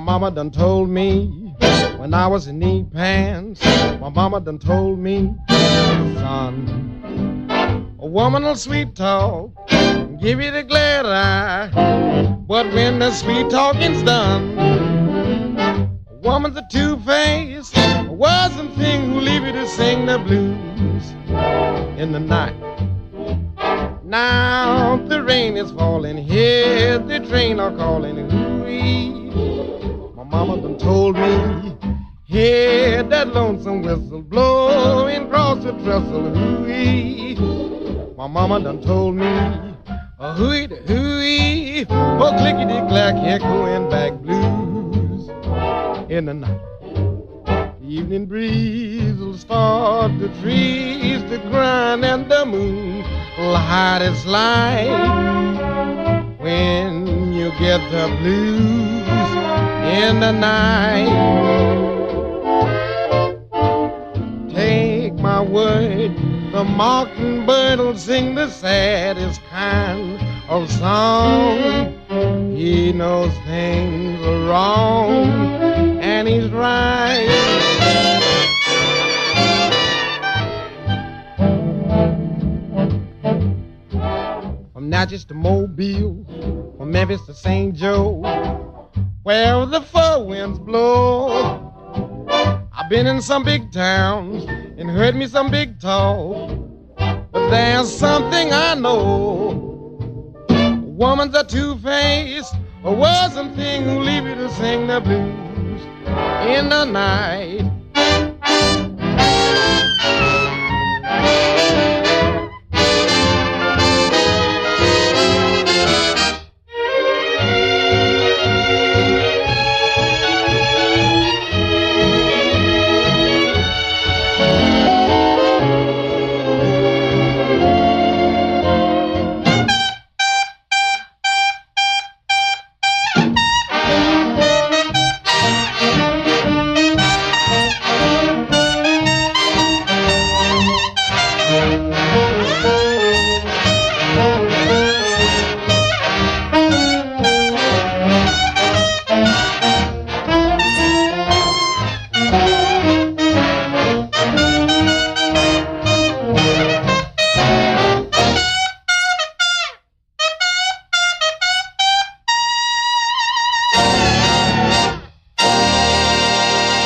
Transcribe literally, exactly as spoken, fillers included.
mama done told me when I was in knee pants. My mama done told me, son, a woman will sweet talk, give you the glad eye, but when the sweet talking's done, a woman's a two-faced, a wasn't thing who leave you to sing the blues in the night. Now the rain is falling, hear the train are calling, hooey. My mama done told me, hear that lonesome whistle blowing across the trestle, hooey. My mama done told me, a hooey to hooey, oh clickety-clack, echoing back blues in the night. The evening breeze will start the trees to grind, and the moon will hide its light when you get the blues in the night. Take my word, the mockingbird will sing the saddest kind of song. He knows things are wrong, and he's right. From Natchez to Mobile, from Memphis to Saint Joe, where the four winds blow. I've been in some big towns and heard me some big talk, but there's something I know. A woman's a two-faced, a wasn't thing who leave you to sing the blues in the night.